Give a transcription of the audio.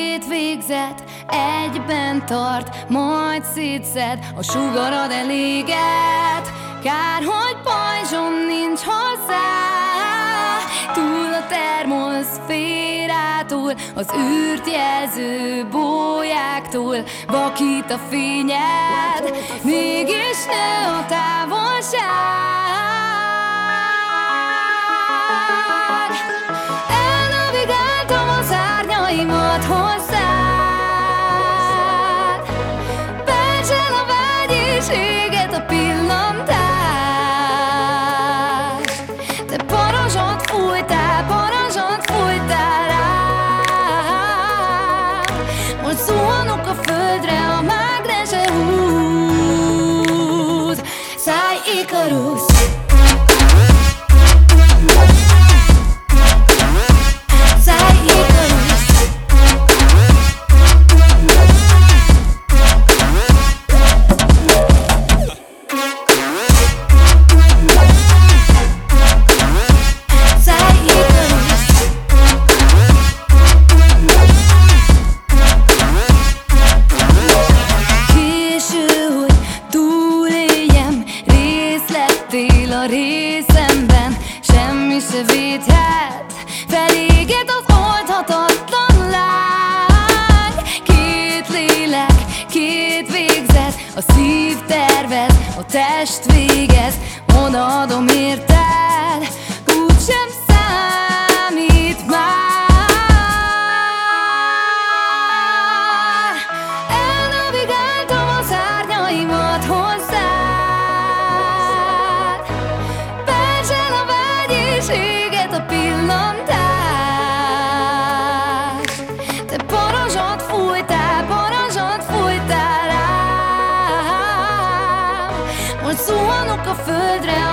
két végzet egyben tart, majd szétszed, a sugarad eléget. Kár, hogy pajzsom nincs hozzá, túl a termoszférától, az űrt jelző bójáktól. Vakít a fényed, mégis nő a távolság. Elnavigáltam az árnyaimat hozzád, perzsel a vágy és éget a pillantás. Te parazsat fújtál rám, most zuhanok a földre, a mágnese húz. Szállj, Ikarusz! A részemben semmi se védhet, feléget az oldhatatlan lány. Két lélek, két végzet, a szív tervez, a test végez. Odaadom érted, úgysem számít már. Elnavigáltam az árnyaimat hozzád, éget a pillantás. Te parazsat fújtál rám, most zuhanok a földre,